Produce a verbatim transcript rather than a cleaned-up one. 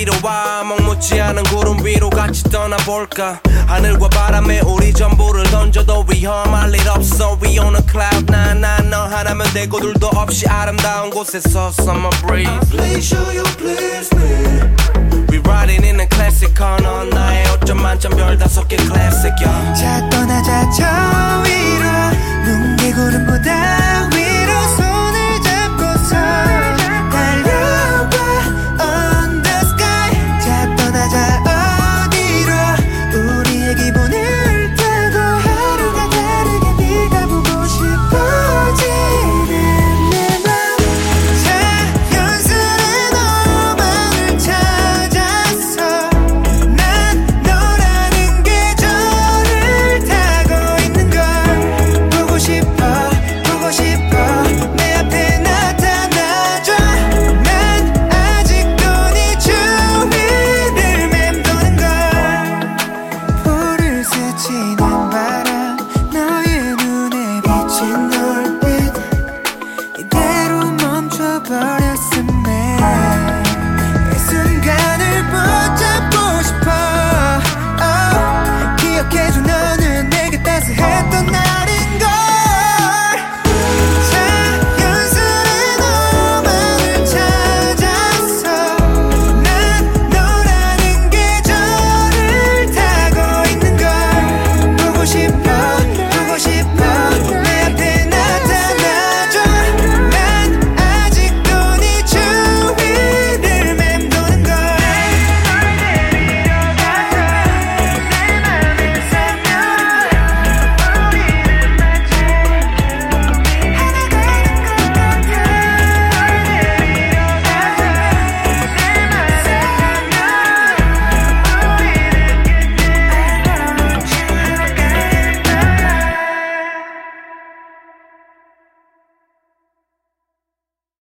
이리로 와 먹묻지 않은 구름 위로 같이 떠나볼까 하늘과 바람에 우리 전부를 던져도 위험할 일 없어 We on a cloud nine nine 너 하나면 되고 둘도 없이 아름다운 곳에서 Summer breeze Please show you please me We riding in a classic car 넌 나의 오점 만점 별 다섯 개 classic yeah. 자 떠나자 저 위로 뭉게 구름보다 위로 손을 잡고서 달려봐 on the sky 자 떠나자 어디로 우리의 기분을 타고 하루가 다르게 네가 보고 싶어지는 내 맘 자연스레 너만을 찾았어 난 너라는 계절을 타고 있는 걸 보고 싶어 보고 싶어 내 앞에 나타나줘 난 아직도 네 주위를 맴도는 걸 불을 스치는 바람 너의 눈에 비친 노을빛 이대로 멈춰버려